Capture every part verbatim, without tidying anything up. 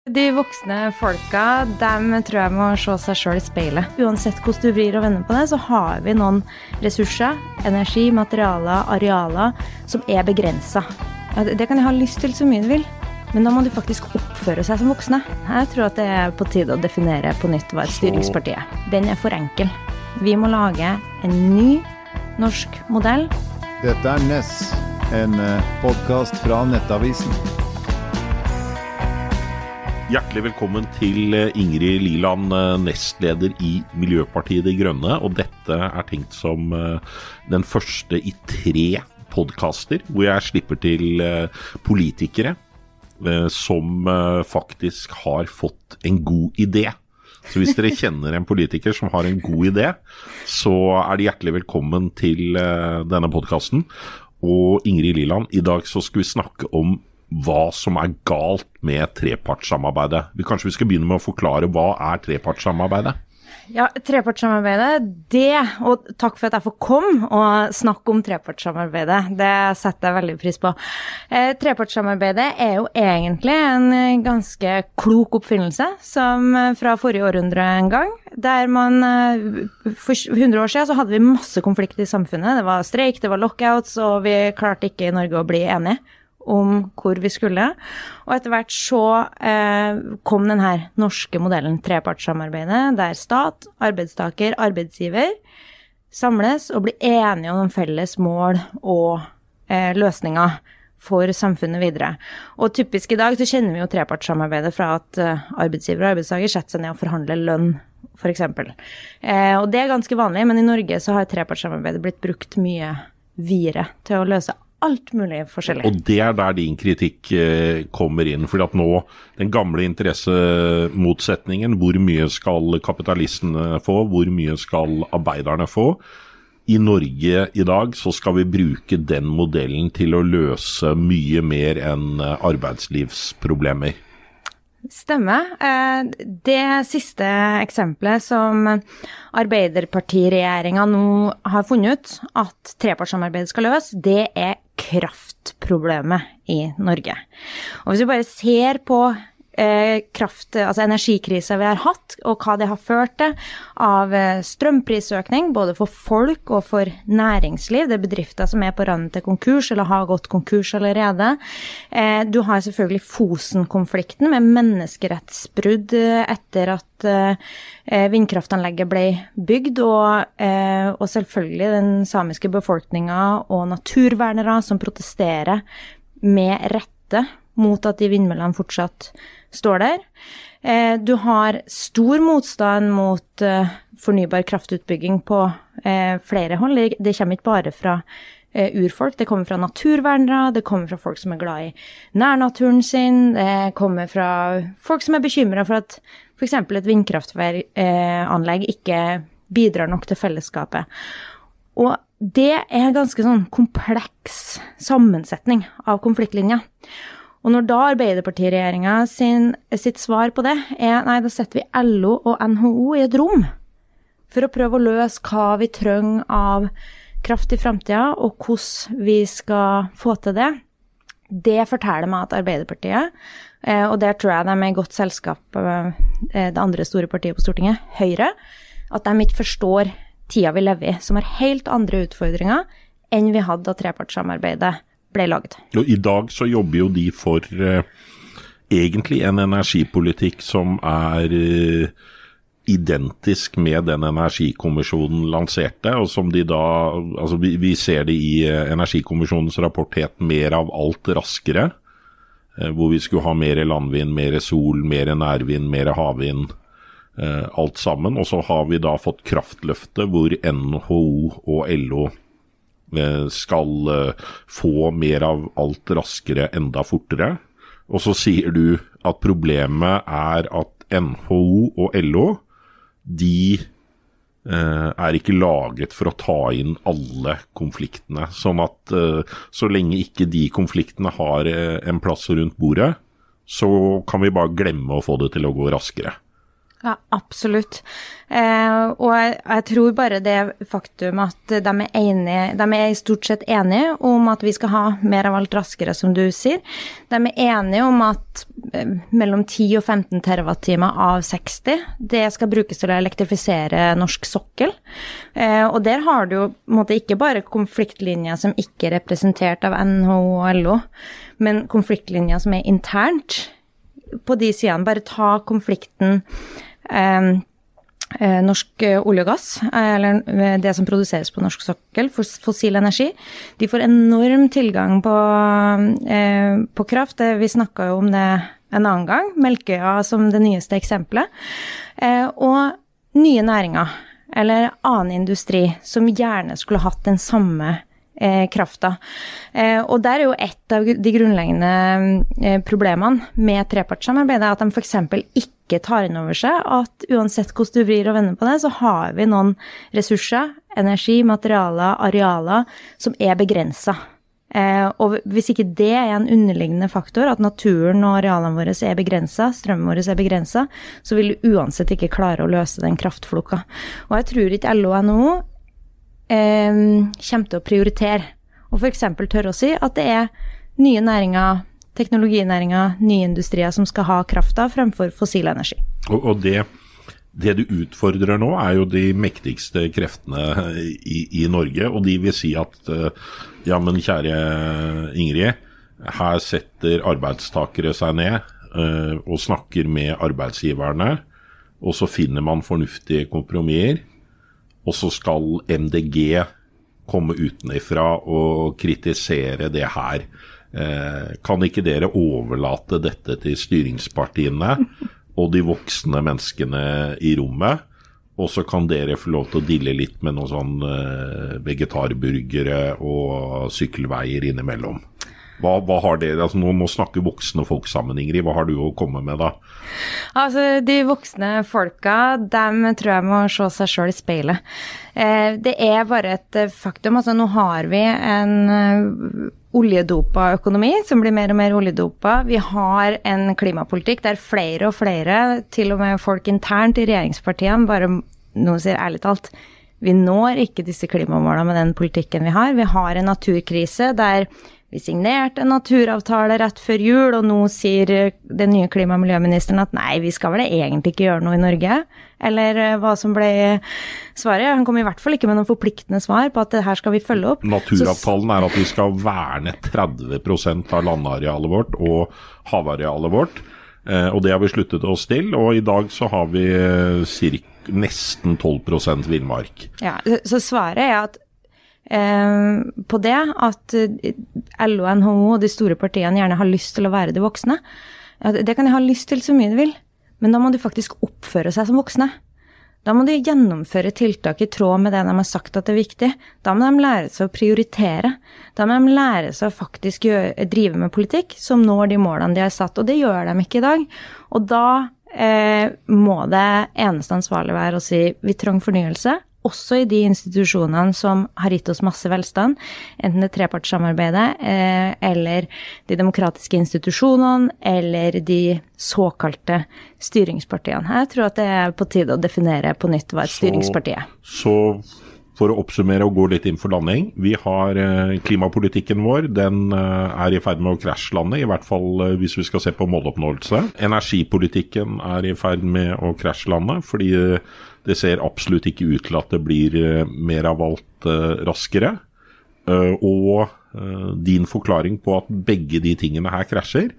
De voksne folka, dem tror jeg må se seg selv i speilet. Uansett hvordan du vrir og vender på det, så har vi noen ressurser, energi, materialer, arealer, som er begrenset. Det kan jeg ha lyst til så mye du vil, men da må du faktisk oppføre seg som voksne. Jeg tror at det er på tide å definere på nytt hva et styringsparti er. Den er for enkel. Vi må lage en ny norsk modell. Dette er N E S, en podcast fra Nettavisen. Hjertelig velkommen til Ingrid Liland, nestleder i Miljøpartiet De Grønne, og dette er tenkt som den første i tre podcaster, hvor jeg slipper til politikere som faktisk har fått en god idé. Så hvis dere kjenner en politiker som har en god idé, så er de hjertelig velkommen til denne podcasten. Og Ingrid Liland, i dag så skal vi snakke om hva som er galt med trepartssamarbeidet. Vi kanskje vi skal begynne med å forklare hva er trepartssamarbeidet? Ja, trepartssamarbeidet, det, og takk for at jeg får komme og snakke om trepartssamarbeidet, det setter jeg veldig pris på. Eh, trepartssamarbeidet er jo egentlig en ganske klok oppfinnelse, som fra forrige århundre en gang, der man, for hundre år siden så hadde vi masse konflikter i samfunnet. Det var streik, det var lockouts, og vi klarte ikke i Norge å bli enige om hvor vi skulle, og etter hvert så eh, kom den her norske modellen trepartssamarbeidet, der stat, arbeidstaker, arbeidsgiver samles og blir enige om felles mål og eh, løsninger for samfunnet videre. Og typisk i dag så kjenner vi jo trepartssamarbeidet fra at eh, arbeidsgiver og arbeidstaker setter seg ned og forhandler lønn, for eksempel. Eh, og det er ganske vanlig, men i Norge så har trepartssamarbeidet blitt brukt mye videre til å løse alt mulig forskjellig. Og det er der din kritikk eh, kommer inn, fordi at nå den gamle interessemotsetningen, hvor mye skal kapitalistene få, hvor mye skal arbeiderne få, i Norge i dag så skal vi bruke den modellen til å løse mye mer enn arbeidslivsproblemer. Stemmer. Det siste eksempelet som Arbeiderpartiregjeringen nå har funnet ut at trepartssamarbeidet skal løse, det er kraftproblemet i Norge. Og hvis vi bare ser på eh, kraft, altså energikrisen vi har hatt, og hva det har ført til av strømprisøkning, både for folk og for næringsliv, det er bedrifter som er på randen til konkurs, eller har gått konkurs allerede. Eh, du har selvfølgelig Fosen-konflikten med menneskerettsbrudd etter at eh, vindkraftanlegget ble bygd, og, eh, og selvfølgelig den samiske befolkningen og naturvernere som protesterer med rette mot at de vindmøllene fortsatt står der. Eh, du har stor motstand mot eh, fornybar kraftutbygging på eh, flere hold. Det, det kommer ikke bare fra eh, urfolk, det kommer fra naturvernere, det kommer fra folk som er glad i nærnaturen sin, det kommer fra folk som er bekymret for at for eksempel et vindkraftanlegg eh, ikke bidrar nok til fellesskapet. Og det er en ganske sånn kompleks sammensetning av konfliktlinjer. Og når da Arbeiderpartiregjeringen sin, sitt svar på det er, nei, da setter vi L O og N H O i et rom for å prøve å løse hva vi trenger av kraft i fremtiden, og hvordan vi skal få til det. Det forteller meg at Arbeiderpartiet, og der tror jeg de er i godt selskap, det andre store partiet på Stortinget, Høyre, at de ikke forstår tida vi lever i, som har helt andre utfordringer enn vi hadde da trepartssamarbeidet ble lagd. Og i dag så jobber jo de for eh, egentlig en energipolitikk som er eh, identisk med den energikommisjonen lanserte, og som de da, altså vi, vi ser det i eh, energikommisjonens rapport het mer av alt raskere, eh, hvor vi skulle ha mer landvind, mer sol, mer nærvind, mer havvind, eh, alt sammen. Og så har vi da fått kraftløftet hvor N H O og L O skal få mer av alt raskere enda fortere. Og så sier du at problemet er at N H O og L O, de eh, er ikke laget for å ta inn alle konfliktene. Sånn at eh, så lenge ikke de konfliktene har eh, en plass rundt bordet, så kan vi bare glemme å få det til å gå raskere. Ja, absolutt. Eh, og jeg, jeg tror bare det faktum at de er enige, de er i stort sett enige om at vi skal ha mer av alt raskere, som du sier. De er enige om at eh, mellom ti og femten terawattimer av seksti, det skal brukes til å elektrifisere norsk sokkel. Eh, og der har du jo på en måte ikke bare konfliktlinjer som ikke er representert av N H O og L O, men konfliktlinjer som er internt på de sidene. Bare ta konflikten Eh, eh, norsk olje og gass, eller det som produseres på norsk sokkel, for fossil energi. De får enorm tilgang på, eh, på kraft. Vi snakket jo om det en annen gang, Melkøya som det nyeste eksempelet. Eh, og nye næringer, eller annen industri, som gjerne skulle hatt den samme Eh, krafta. Eh, og der er jo et av de grunnleggende eh, problemene med trepartssamarbeidet, at de for eksempel ikke tar inn over seg at uansett hvordan du vrir og vender på det, så har vi noen ressurser, energi, materialer, arealer, som er begrenset. Eh, og hvis ikke det er en underliggende faktor, at naturen og arealene våre er begrenset, strømmen vår er begrenset, så vil du uansett ikke klare å løse den kraftfloka. Og jeg tror ikke L O og N H O Eh, kommer til å prioritere, og for eksempel tør å si at det er nye næringer, teknologinæringer, nye industrier som skal ha krafta fremfor fossil energi. Og, og det, det du utfordrer nå er jo de mektigste kreftene i, i Norge, og de vil si at ja, men kjære Ingrid, her setter arbeidstakere seg ned uh, og snakker med arbeidsgiverne, og så finner man fornuftige kompromisser. Og så skal M D G komme utenifra og kritisere det her. Eh, kan ikke dere overlate dette til styringspartiene og de voksne menneskene i rommet? Og så kan dere få lov til å dille litt med noen sånn eh, vegetarburgere og sykkelveier innimellom. Hva, hva har dere, altså nå, nå snakker voksne folk sammen, Ingrid, hva har du å komme med da? Altså, de voksne folka, dem tror jeg må se seg selv i speilet. Eh, det er bare et faktum, altså nå har vi en uh, oljedopa økonomi som blir mer og mer oljedopa. Vi har en klimapolitikk der flere og flere, til og med folk internt i regjeringspartiene, bare noen sier ærlig talt, vi når ikke disse klimamålene med den politikken vi har. Vi har en naturkrise der vi signerte en naturavtale rett før jul, og nå sier den nye klima- og miljøministeren at nei, vi skal vel egentlig ikke gjøre noe i Norge. Eller hva som ble svaret. Han kom i hvert fall ikke med noen forpliktende svar på at det her skal vi følge opp. Naturavtalen er at vi skal verne tretti prosent av landarealet vårt og havarealet vårt. Og det har vi sluttet oss til, og i dag så har vi cirka nesten tolv prosent villmark. Ja, så svaret er at Eh, på det at L O, N H O og de store partiene gjerne har lyst til å være de voksne. Det kan de ha lyst til så mye de vil, men da må de faktisk oppføre seg som voksne. Da må de gjennomføre tiltak i tråd med det de har sagt at det er viktig. Da må de lære seg å prioritere. Da må de lære seg å faktisk gjøre, drive med politikk som når de målene de har satt, og det gjør de ikke i dag. Og da eh, må det eneste ansvarlig være å si vi trenger fornyelse, også i de institusjonene som har gitt oss masse velstand, enten det trepartssamarbeidet, eh, eller de demokratiske institusjonene, eller de såkalte styringspartiene. Jeg tror at det er på tide å definere på nytt hva et styringsparti er. Så for å oppsummere og gå litt inn for landing, vi har eh, klimapolitikken vår, den eh, er i ferd med å krasjlande, i hvert fall eh, hvis vi skal se på måloppnåelse. Energipolitikken er i ferd med å krasjlande, fordi eh, det ser absolutt ikke ut til at det blir uh, mer av alt uh, raskere. Uh, og uh, din forklaring på at begge de tingene her krasjer,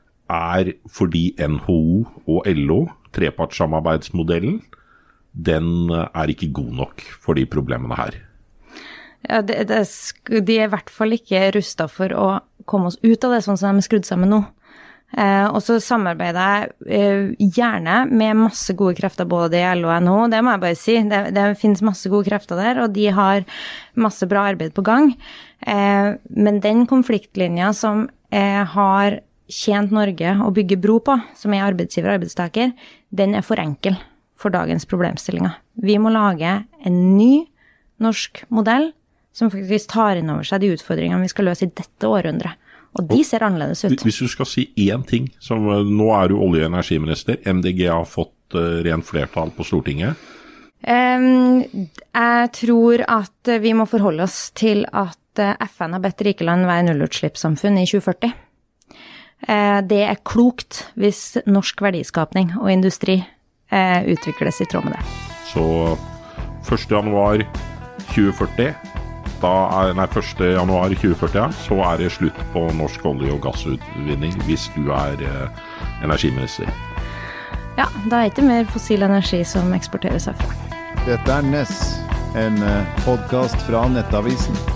er fordi N H O og L O, trepartssamarbeidsmodellen, den uh, er ikke god nok for de problemene her. Ja, det, det, de er i hvert fall ikke rustet for å komme oss ut av det sånn som de er skrudd sammen nå. Eh, og så samarbeider jeg eh, gjerne med masse gode krefter, både i L O og N H O, det må jeg bare si. Det, det finnes masse gode krefter der, og de har masse bra arbeid på gang. Eh, men den konfliktlinja som eh, har tjent Norge å bygge bro på, som er arbeidsgiver og arbeidstaker, den er for enkel for dagens problemstillinger. Vi må lage en ny norsk modell som faktisk tar inn over seg de utfordringene vi skal løse i dette århundret. Og de ser annerledes ut. Hvis du skal si én ting, som nå er du olje- og energiminister, M D G har fått fått rent flertall på Stortinget? Um, jeg tror at vi må forholde oss til at F N har bedt rike land være nullutslippssamfunn i tjue førti. Uh, det er klokt hvis norsk verdiskapning og industri uh, utvikles i tråd med det. Så første januar tjue førti, da er, nei, første januar tjue førti, ja, så er det slutt på norsk olje- og gassutvinning hvis du er uh, energiminister. Ja, da er det ikke mer fossil energi som eksporteres herfra. Dette er Ness, en podcast fra Nettavisen.